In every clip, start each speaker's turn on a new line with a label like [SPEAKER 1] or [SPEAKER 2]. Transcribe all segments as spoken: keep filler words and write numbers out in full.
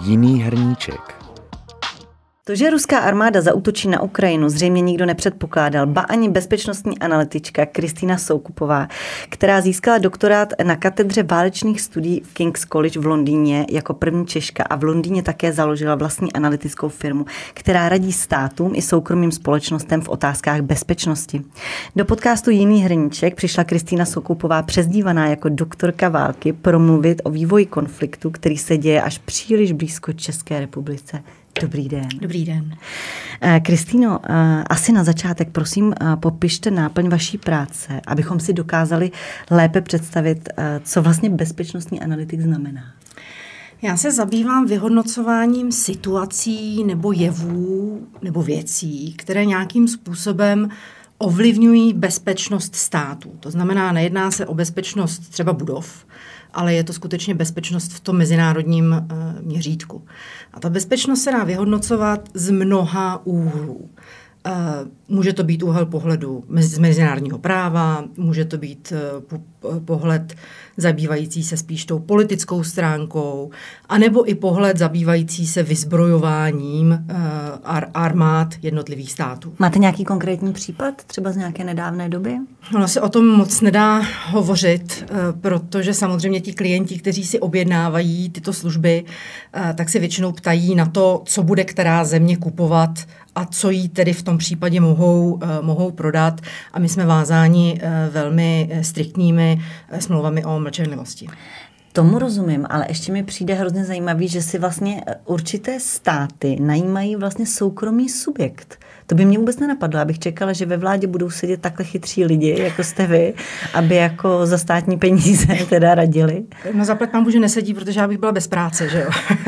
[SPEAKER 1] Jiný hrníček.
[SPEAKER 2] To, že ruská armáda zaútočí na Ukrajinu, zřejmě nikdo nepředpokládal, ba ani bezpečnostní analytička Kristýna Soukupová, která získala doktorát na katedře válečných studií v King's College v Londýně jako první Češka a v Londýně také založila vlastní analytickou firmu, která radí státům i soukromým společnostem v otázkách bezpečnosti. Do podcastu Jiný hrníček přišla Kristýna Soukupová, přezdívaná jako doktorka války, promluvit o vývoji konfliktu, který se děje až příliš blízko České republice. Dobrý den.
[SPEAKER 3] Dobrý den.
[SPEAKER 2] Kristýno, asi na začátek, prosím, popište náplň vaší práce, abychom si dokázali lépe představit, co vlastně bezpečnostní analytik znamená.
[SPEAKER 3] Já se zabývám vyhodnocováním situací nebo jevů nebo věcí, které nějakým způsobem ovlivňují bezpečnost státu. To znamená, nejedná se o bezpečnost třeba budov, ale je to skutečně bezpečnost v tom mezinárodním uh, měřítku. A ta bezpečnost se dá vyhodnocovat z mnoha úhlů. Uh, může to být úhel pohledu z mezinárodního práva, může to být uh, po, pohled zabývající se spíš tou politickou stránkou, anebo i pohled zabývající se vyzbrojováním uh, ar, armád jednotlivých států.
[SPEAKER 2] Máte nějaký konkrétní případ, třeba z nějaké nedávné doby?
[SPEAKER 3] Ono se o tom moc nedá hovořit, uh, protože samozřejmě ti klienti, kteří si objednávají tyto služby, uh, tak se většinou ptají na to, co bude která země kupovat a co jí tedy v tom případě mohou, uh, mohou prodat. A my jsme vázáni uh, velmi striktními uh, smlouvami o mlčenlivosti.
[SPEAKER 2] Tomu rozumím, ale ještě mi přijde hrozně zajímavý, že si vlastně určité státy najímají vlastně soukromý subjekt. To by mě vůbec nenapadlo, abych čekala, že ve vládě budou sedět takhle chytří lidi, jako jste vy, aby jako za státní peníze teda radili.
[SPEAKER 3] No zaplať pánbůh, že nesedí, protože já bych byla bez práce, že jo.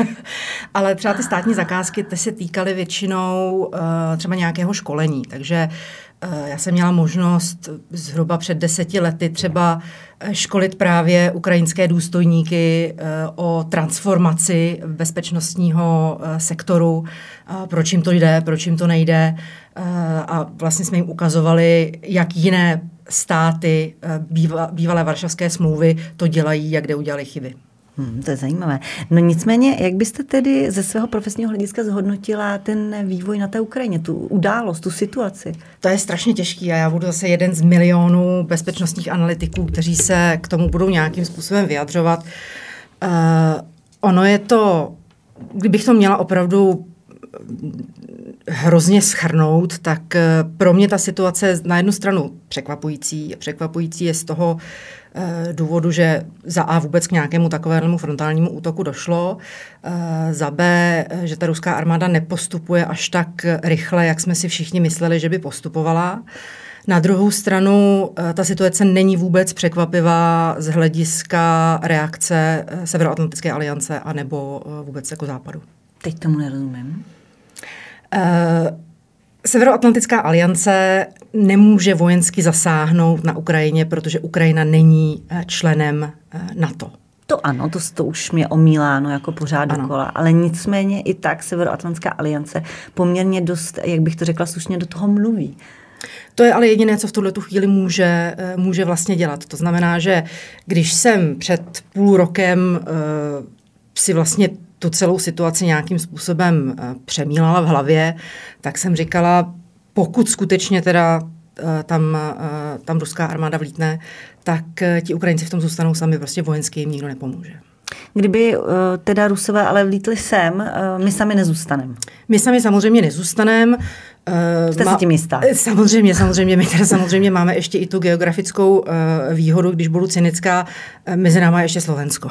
[SPEAKER 3] Ale třeba ty státní zakázky ty se týkaly většinou uh, třeba nějakého školení, takže uh, já jsem měla možnost zhruba před deseti lety třeba školit právě ukrajinské důstojníky uh, o transformaci bezpečnostního uh, sektoru, uh, proč jim to jde, proč jim to nejde uh, a vlastně jsme jim ukazovali, jak jiné státy uh, býva, bývalé Varšavské smlouvy to dělají, jak kde udělali chyby.
[SPEAKER 2] Hmm, to je zajímavé. No nicméně, jak byste tedy ze svého profesního hlediska zhodnotila ten vývoj na té Ukrajině, tu událost, tu situaci?
[SPEAKER 3] To je strašně těžký a já budu zase jeden z milionů bezpečnostních analytiků, kteří se k tomu budou nějakým způsobem vyjadřovat. Uh, ono je to, kdybych to měla opravdu hrozně shrnout, tak pro mě ta situace je na jednu stranu překvapující. Překvapující je z toho eh, důvodu, že za A vůbec k nějakému takovému frontálnímu útoku došlo, eh, za B, že ta ruská armáda nepostupuje až tak rychle, jak jsme si všichni mysleli, že by postupovala. Na druhou stranu eh, ta situace není vůbec překvapivá z hlediska reakce eh, Severoatlantické aliance anebo eh, vůbec jako západu.
[SPEAKER 2] Teď tomu nerozumím.
[SPEAKER 3] Uh, Severoatlantická aliance nemůže vojensky zasáhnout na Ukrajině, protože Ukrajina není členem NATO.
[SPEAKER 2] To ano, to, to už mě omíláno jako pořád dokola, ale nicméně i tak Severoatlantická aliance poměrně dost, jak bych to řekla slušně, do toho mluví.
[SPEAKER 3] To je ale jediné, co v tuhletu chvíli může, může vlastně dělat. To znamená, že když jsem před půl rokem uh, si vlastně tu celou situaci nějakým způsobem přemýlala v hlavě, tak jsem říkala, pokud skutečně teda tam, tam ruská armáda vlítne, tak ti Ukrajinci v tom zůstanou sami, prostě vojensky jim nikdo nepomůže.
[SPEAKER 2] Kdyby teda Rusové ale vlítli sem, my sami nezůstaneme.
[SPEAKER 3] My sami samozřejmě nezůstaneme.
[SPEAKER 2] Jste si tím jistá?
[SPEAKER 3] Samozřejmě, samozřejmě. My teda samozřejmě máme ještě i tu geografickou výhodu, když budu cynická, mezi náma ještě Slovensko.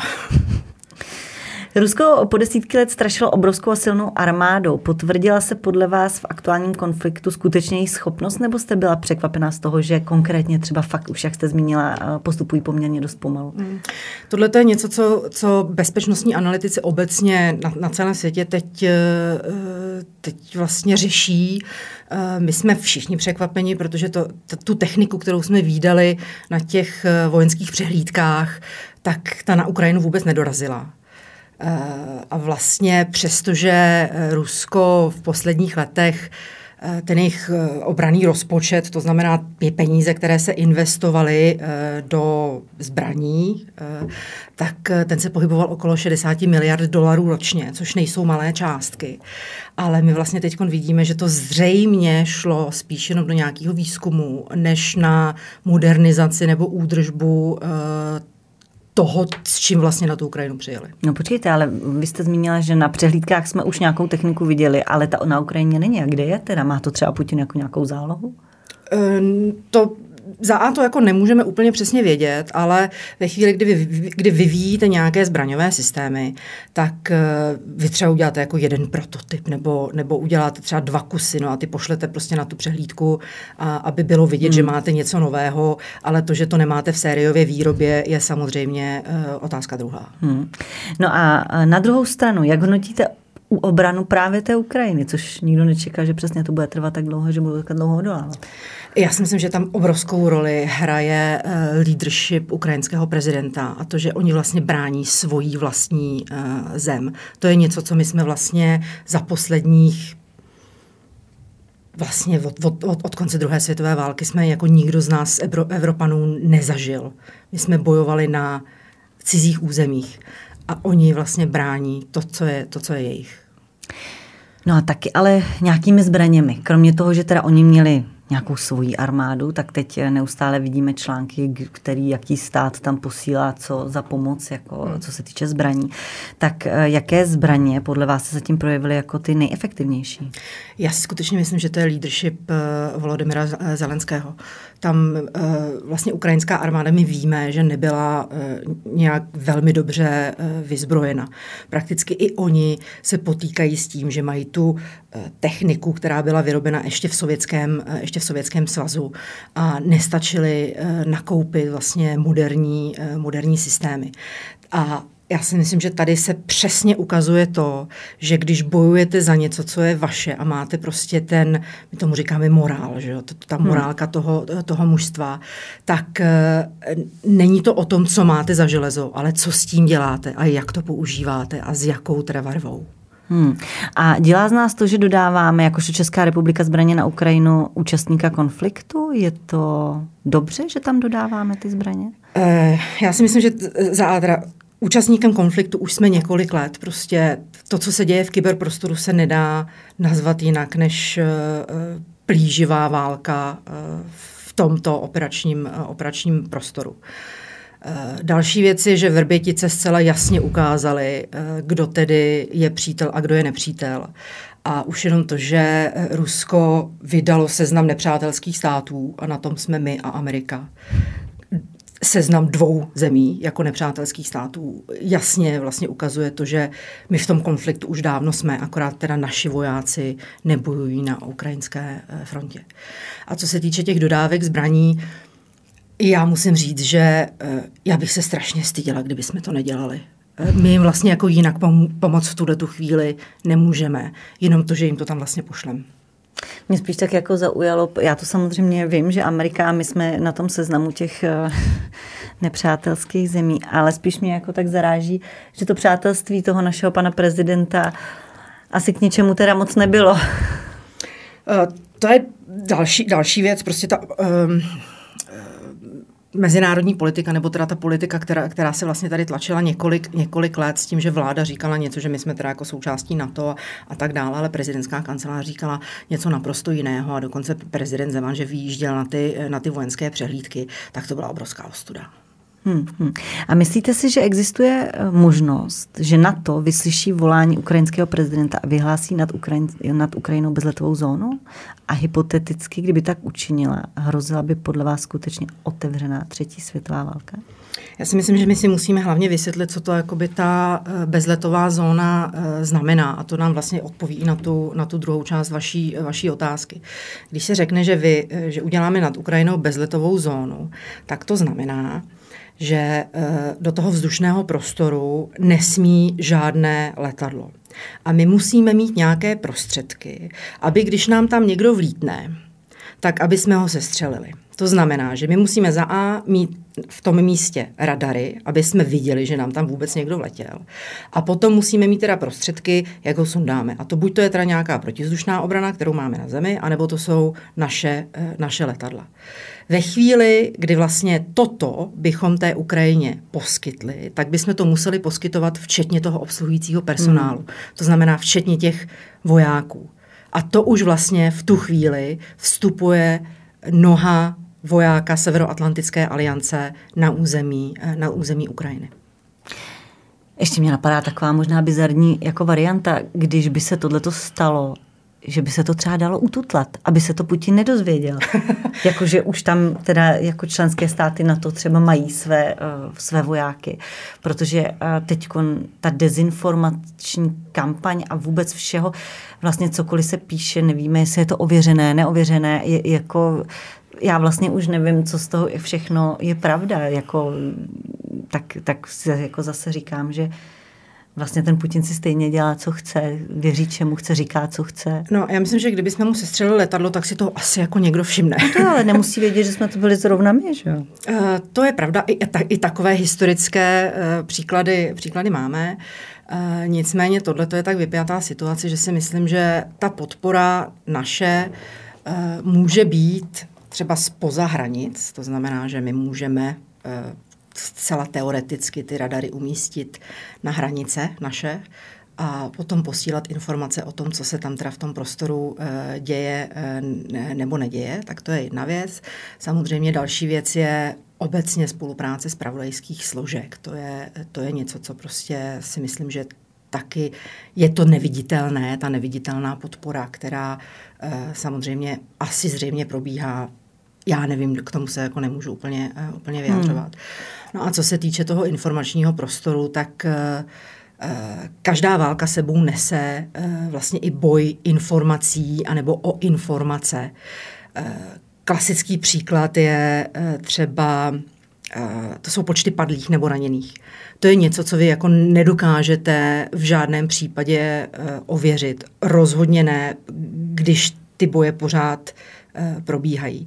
[SPEAKER 2] Rusko po desítky let strašilo obrovskou a silnou armádou. Potvrdila se podle vás v aktuálním konfliktu skutečně její schopnost, nebo jste byla překvapená z toho, že konkrétně třeba fakt už, jak jste zmínila, postupují poměrně dost pomalu? Hmm.
[SPEAKER 3] Tohle to je něco, co, co bezpečnostní analytici obecně na, na celém světě teď, teď vlastně řeší. My jsme všichni překvapeni, protože to, tu techniku, kterou jsme vídali na těch vojenských přehlídkách, tak ta na Ukrajinu vůbec nedorazila. A vlastně přestože Rusko v posledních letech ten jejich obranný rozpočet, to znamená peníze, které se investovaly do zbraní, tak ten se pohyboval okolo šedesát miliard dolarů ročně, což nejsou malé částky. Ale my vlastně teď vidíme, že to zřejmě šlo spíš jenom do nějakého výzkumu, než na modernizaci nebo údržbu toho, s čím vlastně na tu Ukrajinu přijeli.
[SPEAKER 2] No počkejte, ale vy jste zmínila, že na přehlídkách jsme už nějakou techniku viděli, ale ta na Ukrajině není. A kde je teda? Má to třeba Putin jako nějakou zálohu?
[SPEAKER 3] Um, to za A to jako nemůžeme úplně přesně vědět, ale ve chvíli, kdy, vy, kdy vyvíjíte nějaké zbraňové systémy, tak uh, vy třeba uděláte jako jeden prototyp nebo, nebo uděláte třeba dva kusy, no a ty pošlete prostě na tu přehlídku, a, aby bylo vidět, hmm. že máte něco nového, ale to, že to nemáte v sériové výrobě, je samozřejmě uh, otázka druhá. Hmm.
[SPEAKER 2] No a na druhou stranu, jak hodnotíte u obranu právě té Ukrajiny, což nikdo nečeká, že přesně to bude trvat tak dlouho, že budou tak dlouho odolávat?
[SPEAKER 3] Já si myslím, že tam obrovskou roli hraje uh, leadership ukrajinského prezidenta a to, že oni vlastně brání svoji vlastní uh, zem. To je něco, co my jsme vlastně za posledních vlastně od, od, od, od konce druhé světové války jsme jako nikdo z nás Evropanů nezažil. My jsme bojovali na cizích územích a oni vlastně brání to, co je, to, co je jejich.
[SPEAKER 2] No a taky ale nějakými zbraněmi. Kromě toho, že teda oni měli nějakou svoji armádu, tak teď neustále vidíme články, který jaký stát tam posílá co za pomoc, jako, co se týče zbraní. Tak jaké zbraně podle vás se zatím projevily jako ty nejefektivnější?
[SPEAKER 3] Já si skutečně myslím, že to je leadership uh, Volodymyra Zelenského. Tam uh, vlastně ukrajinská armáda, my víme, že nebyla uh, nějak velmi dobře uh, vyzbrojena. Prakticky i oni se potýkají s tím, že mají tu uh, techniku, která byla vyrobena ještě v sovětském, uh, ještě v Sovětském svazu a nestačili uh, nakoupit vlastně moderní, uh, moderní systémy. A já si myslím, že tady se přesně ukazuje to, že když bojujete za něco, co je vaše a máte prostě ten, my tomu říkáme morál, že jo, ta morálka toho, toho mužstva, tak uh, není to o tom, co máte za železo, ale co s tím děláte a jak to používáte a s jakou trevarvou.
[SPEAKER 2] Hmm. A dělá z nás to, že dodáváme jakožto Česká republika zbraně na Ukrajinu účastníka konfliktu? Je to dobře, že tam dodáváme ty zbraně?
[SPEAKER 3] Uh, já si myslím, že za Adra účastníkem konfliktu už jsme několik let. Prostě to, co se děje v kyberprostoru, se nedá nazvat jinak než uh, plíživá válka uh, v tomto operačním, uh, operačním prostoru. Uh, další věc je, že Vrbětice zcela jasně ukázaly, uh, kdo tedy je přítel a kdo je nepřítel. A už jenom to, že Rusko vydalo seznam nepřátelských států a na tom jsme my a Amerika, seznam dvou zemí jako nepřátelských států jasně vlastně ukazuje to, že my v tom konfliktu už dávno jsme, akorát teda naši vojáci nebojují na ukrajinské frontě. A co se týče těch dodávek zbraní, já musím říct, že já bych se strašně styděla, kdyby jsme to nedělali. My jim vlastně jako jinak pomoct v tuhletu chvíli nemůžeme, jenom to, že jim to tam vlastně pošleme.
[SPEAKER 2] Mě spíš tak jako zaujalo, já to samozřejmě vím, že Amerika, my jsme na tom seznamu těch nepřátelských zemí, ale spíš mě jako tak zaráží, že to přátelství toho našeho pana prezidenta asi k ničemu teda moc nebylo. Uh,
[SPEAKER 3] to je další, další věc, prostě ta um, mezinárodní politika, nebo teda ta politika, která, která se vlastně tady tlačila několik, několik let s tím, že vláda říkala něco, že my jsme teda jako součástí NATO a, a tak dále, ale prezidentská kancelář říkala něco naprosto jiného a dokonce prezident Zeman, že vyjížděl na ty, na ty vojenské přehlídky, tak to byla obrovská ostuda.
[SPEAKER 2] Hmm, hmm. A myslíte si, že existuje možnost, že NATO vyslyší volání ukrajinského prezidenta a vyhlásí nad, Ukrajin, nad Ukrajinou bezletovou zónu? A hypoteticky, kdyby tak učinila, hrozila by podle vás skutečně otevřená třetí světová válka?
[SPEAKER 3] Já si myslím, že my si musíme hlavně vysvětlit, co to jakoby ta bezletová zóna znamená. A to nám vlastně odpoví i na tu, na tu druhou část vaší, vaší otázky. Když se řekne, že, vy, že uděláme nad Ukrajinou bezletovou zónu, tak to znamená, že do toho vzdušného prostoru nesmí žádné letadlo. A my musíme mít nějaké prostředky, aby když nám tam někdo vlítne, tak aby jsme ho sestřelili. To znamená, že my musíme za A mít v tom místě radary, aby jsme viděli, že nám tam vůbec někdo vletěl. A potom musíme mít teda prostředky, jak ho sundáme. A to buď to je teda nějaká protizdušná obrana, kterou máme na zemi, anebo to jsou naše, naše letadla. Ve chvíli, kdy vlastně toto bychom té Ukrajině poskytli, tak bychom to museli poskytovat včetně toho obsluhujícího personálu. Hmm. To znamená včetně těch vojáků. A to už vlastně v tu chvíli vstupuje noha vojáka Severoatlantické aliance na území, na území Ukrajiny.
[SPEAKER 2] Ještě mě napadá taková možná bizarní jako varianta, když by se tohleto stalo, že by se to třeba dalo ututlat, aby se to Putin nedozvěděl. Jakože už tam teda jako členské státy na to třeba mají své, uh, své vojáky. Protože uh, teď ta dezinformační kampaň a vůbec všeho, vlastně cokoliv se píše, nevíme, jestli je to ověřené, neověřené, je, jako já vlastně už nevím, co z toho všechno je pravda. Jako, tak, tak si jako zase říkám, že vlastně ten Putin si stejně dělá, co chce, věří, čemu chce, říká, co chce.
[SPEAKER 3] No, já myslím, že kdybychom mu sestřelili letadlo, tak si to asi jako někdo všimne.
[SPEAKER 2] No to ale nemusí vědět, že jsme to byli zrovna my, že jo?
[SPEAKER 3] Uh, to je pravda, i, ta, i takové historické uh, příklady, příklady máme. Uh, nicméně tohle je tak vypjatá situace, že si myslím, že ta podpora naše uh, může být třeba zpoza hranic, to znamená, že my můžeme uh, zcela teoreticky ty radary umístit na hranice naše a potom posílat informace o tom, co se tam teda v tom prostoru e, děje e, ne, nebo neděje, tak to je jedna věc. Samozřejmě další věc je obecně spolupráce zpravodajských složek. To je, to je něco, co prostě si myslím, že taky je to neviditelné, ta neviditelná podpora, která e, samozřejmě asi zřejmě probíhá. Já nevím, k tomu se jako nemůžu úplně, uh, úplně vyjadřovat. Hmm. No a co se týče toho informačního prostoru, tak uh, uh, každá válka sebou nese uh, vlastně i boj informací anebo o informace. Uh, klasický příklad je uh, třeba, uh, to jsou počty padlých nebo raněných. To je něco, co vy jako nedokážete v žádném případě uh, ověřit. Rozhodně ne, když ty boje pořád uh, probíhají.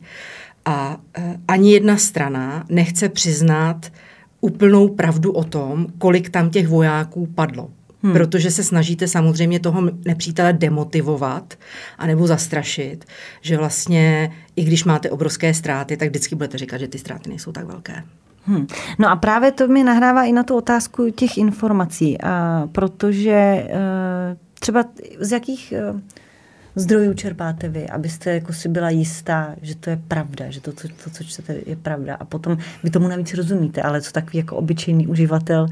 [SPEAKER 3] A e, ani jedna strana nechce přiznat úplnou pravdu o tom, kolik tam těch vojáků padlo. Hmm. Protože se snažíte samozřejmě toho nepřítele demotivovat anebo zastrašit, že vlastně i když máte obrovské ztráty, tak vždycky budete říkat, že ty ztráty nejsou tak velké.
[SPEAKER 2] Hmm. No a právě to mi nahrává i na tu otázku těch informací, a protože e, třeba z jakých E, zdrojů čerpáte vy, abyste jako si byla jistá, že to je pravda, že to, to, to co čtete, je pravda. A potom vy tomu navíc rozumíte, ale co takový jako obyčejný uživatel,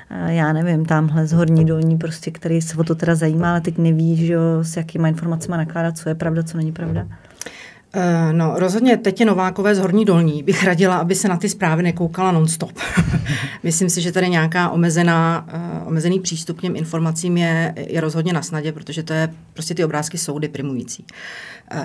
[SPEAKER 2] já nevím, tamhle z Horní Dolní, prostě, který se o to teda zajímá, ale teď neví, že jo, s jakýma informacemi nakládat, co je pravda, co není pravda.
[SPEAKER 3] Uh, no, rozhodně teď je Novákové z Horní Dolní. Bych radila, aby se na ty zprávy nekoukala non-stop. Myslím si, že tady nějaká omezená, uh, omezený přístup k těm informacím je, je rozhodně na snadě, protože to je, prostě ty obrázky jsou deprimující. Uh,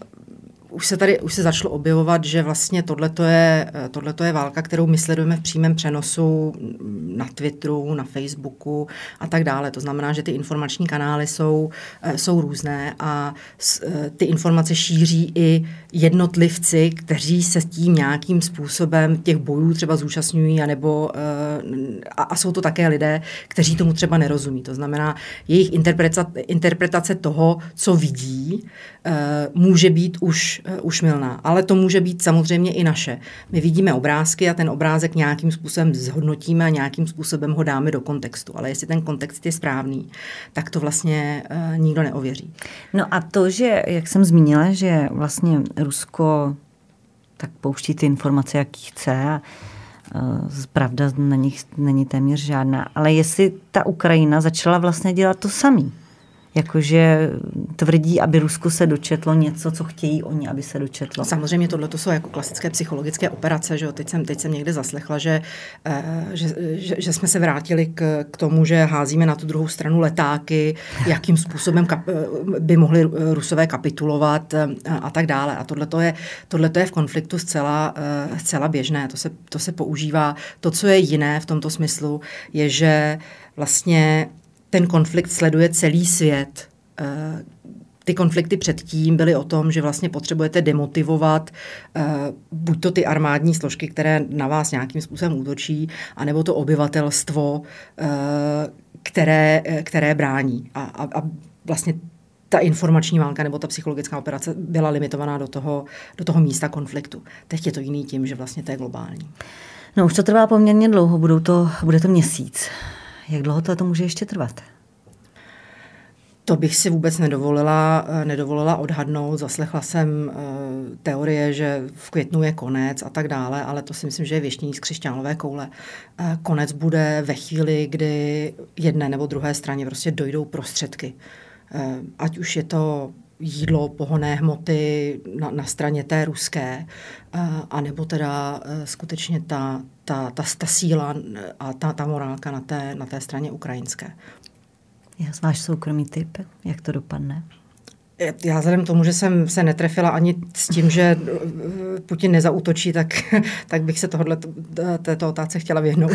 [SPEAKER 3] Už se tady už se začalo objevovat, že vlastně tohleto je, tohleto je válka, kterou my sledujeme v přímém přenosu na Twitteru, na Facebooku a tak dále. To znamená, že ty informační kanály jsou, jsou různé a ty informace šíří i jednotlivci, kteří se s tím nějakým způsobem těch bojů třeba zúčastňují, anebo, a, a jsou to také lidé, kteří tomu třeba nerozumí. To znamená, jejich interpretace, interpretace toho, co vidí, může být už už mylná, ale to může být samozřejmě i naše. My vidíme obrázky a ten obrázek nějakým způsobem zhodnotíme a nějakým způsobem ho dáme do kontextu, ale jestli ten kontext je správný, tak to vlastně uh, nikdo neověří.
[SPEAKER 2] No a to, že, jak jsem zmínila, že vlastně Rusko tak pouští ty informace, jaký chce a uh, pravda na nich není téměř žádná, ale jestli ta Ukrajina začala vlastně dělat to samý, jakože tvrdí, aby Rusko se dočetlo něco, co chtějí oni, aby se dočetlo.
[SPEAKER 3] Samozřejmě tohle to jsou jako klasické psychologické operace, že jo? Teď jsem, teď jsem někde zaslechla, že, že, že, že jsme se vrátili k, k tomu, že házíme na tu druhou stranu letáky, jakým způsobem kap, by mohli Rusové kapitulovat a tak dále. A tohle je, tohleto je v konfliktu zcela, zcela běžné. To se, to se používá. To, co je jiné v tomto smyslu, je, že vlastně ten konflikt sleduje celý svět. ty konflikty předtím byly o tom, že vlastně potřebujete demotivovat uh, buď to ty armádní složky, které na vás nějakým způsobem útočí, anebo to obyvatelstvo, uh, které, které brání. A, a, a vlastně ta informační válka nebo ta psychologická operace byla limitovaná do toho, do toho místa konfliktu. Teď je to jiný tím, že vlastně to je globální.
[SPEAKER 2] No už to trvá poměrně dlouho, budou to, bude to měsíc. Jak dlouho to, to může ještě trvat?
[SPEAKER 3] To bych si vůbec nedovolila, nedovolila odhadnout. Zaslechla jsem uh, teorie, že v květnu je konec a tak dále, ale to si myslím, že je věštění z křišťálové koule. Uh, konec bude ve chvíli, kdy jedné nebo druhé straně prostě dojdou prostředky. Uh, ať už je to jídlo, pohonné hmoty na, na straně té ruské, uh, anebo teda uh, skutečně ta, ta, ta, ta síla a ta, ta morálka na té, na té straně ukrajinské.
[SPEAKER 2] Já váš soukromý tip, jak to dopadne?
[SPEAKER 3] Já vzhledem k tomu, že jsem se netrefila ani s tím, že Putin nezaútočí, tak, tak bych se tohohle, této otázce chtěla vyhnout.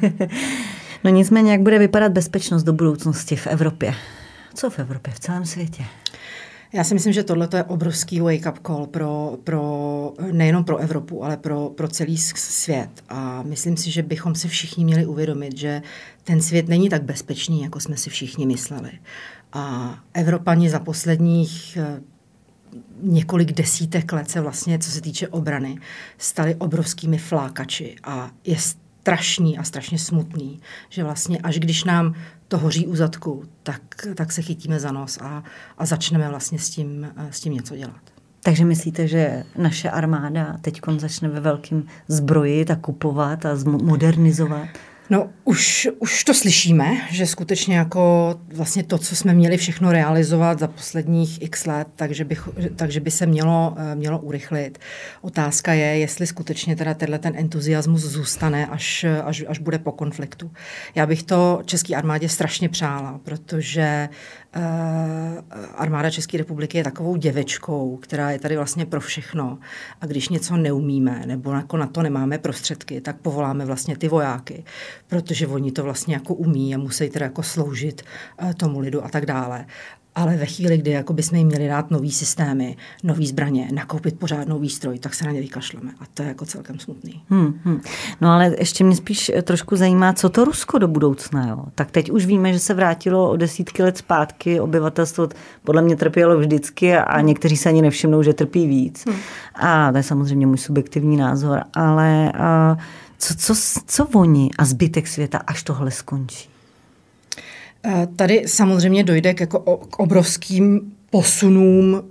[SPEAKER 2] No nicméně, jak bude vypadat bezpečnost do budoucnosti v Evropě? Co v Evropě, v celém světě?
[SPEAKER 3] Já si myslím, že tohle je obrovský wake-up call pro, pro, nejenom pro Evropu, ale pro, pro celý svět. A myslím si, že bychom si všichni měli uvědomit, že ten svět není tak bezpečný, jako jsme si všichni mysleli. A Evropani za posledních několik desítek let se vlastně, co se týče obrany, stali obrovskými flákači. A je strašný a strašně smutný, že vlastně až když nám to hoří u zadku, tak, tak se chytíme za nos a, a začneme vlastně s tím, s tím něco dělat.
[SPEAKER 2] Takže myslíte, že naše armáda teď začne ve velkým zbrojit a kupovat a modernizovat?
[SPEAKER 3] No, už, už to slyšíme, že skutečně jako vlastně to, co jsme měli všechno realizovat za posledních x let, takže, bych, takže by se mělo, mělo urychlit. Otázka je, jestli skutečně teda tenhle ten entuziasmus zůstane, až, až, až bude po konfliktu. Já bych to české armádě strašně přála, protože uh, armáda České republiky je takovou děvečkou, která je tady vlastně pro všechno. A když něco neumíme, nebo jako na to nemáme prostředky, tak povoláme vlastně ty vojáky, protože oni to vlastně jako umí a musí teda jako sloužit uh, tomu lidu a tak dále. Ale ve chvíli, kdy jako bychom jim měli dát nový systémy, nový zbraně, nakoupit pořádnou výstroj, tak se na ně vykašleme. A to je jako celkem smutný.
[SPEAKER 2] Hmm, hmm. No ale ještě mě spíš trošku zajímá, co to Rusko do budoucna. Jo? Tak teď už víme, že se vrátilo o desítky let zpátky. Obyvatelstvo podle mě trpělo vždycky a hmm. někteří se ani nevšimnou, že trpí víc. Hmm. A to je samozřejmě můj subjektivní názor. Ale a co, co, co oni a zbytek světa, až tohle skončí?
[SPEAKER 3] Tady samozřejmě dojde k, jako, k obrovským posunům,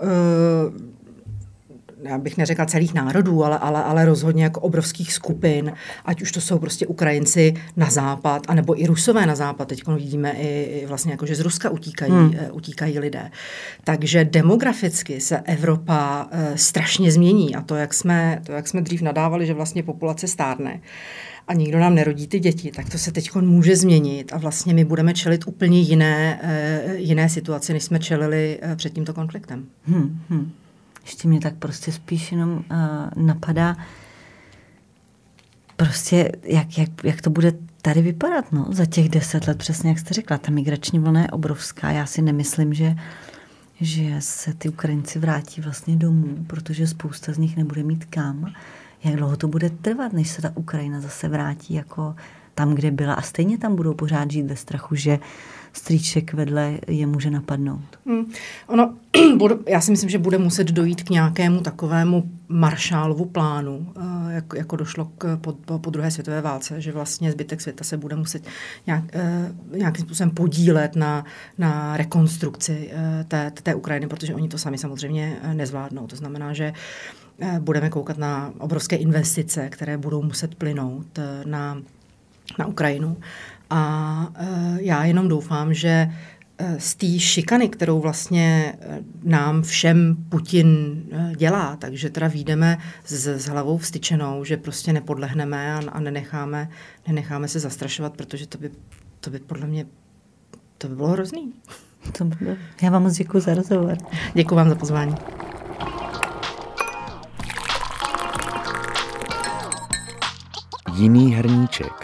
[SPEAKER 3] já bych neřekla celých národů, ale, ale, ale rozhodně jako obrovských skupin, ať už to jsou prostě Ukrajinci na západ, anebo i Rusové na západ. Teď vidíme i, i vlastně jako, že z Ruska utíkají, hmm. utíkají lidé. Takže demograficky se Evropa uh, strašně změní a to jak, jsme, to, jak jsme dřív nadávali, že vlastně populace stárne a nikdo nám nerodí ty děti, tak to se teď může změnit a vlastně my budeme čelit úplně jiné, uh, jiné situaci, než jsme čelili uh, před tímto konfliktem.
[SPEAKER 2] Hmm, hmm. Ještě mě tak prostě spíš jenom uh, napadá prostě, jak, jak, jak to bude tady vypadat, no, za těch deset let, přesně jak jste řekla, ta migrační vlna je obrovská. Já si nemyslím, že, že se ty Ukrajinci vrátí vlastně domů, protože spousta z nich nebude mít kam. Jak dlouho to bude trvat, než se ta Ukrajina zase vrátí jako tam, kde byla a stejně tam budou pořád žít ve strachu, že strýček vedle je může napadnout. Hmm.
[SPEAKER 3] Ono, já si myslím, že bude muset dojít k nějakému takovému Marshallovu plánu, jako, jako došlo k, po, po, po druhé světové válce, že vlastně zbytek světa se bude muset nějak, nějakým způsobem podílet na, na rekonstrukci té, té Ukrajiny, protože oni to sami samozřejmě nezvládnou. To znamená, že budeme koukat na obrovské investice, které budou muset plynout na, na Ukrajinu. A já jenom doufám, že z té šikany, kterou vlastně nám všem Putin dělá, takže teda vyjdeme s, s hlavou vstyčenou, že prostě nepodlehneme a, a nenecháme, nenecháme se zastrašovat, protože to by, to by podle mě to by bylo hrozný.
[SPEAKER 2] To by bylo. Já vám moc děkuji za rozhovor.
[SPEAKER 3] Děkuji vám za pozvání.
[SPEAKER 1] Jiný hrníček.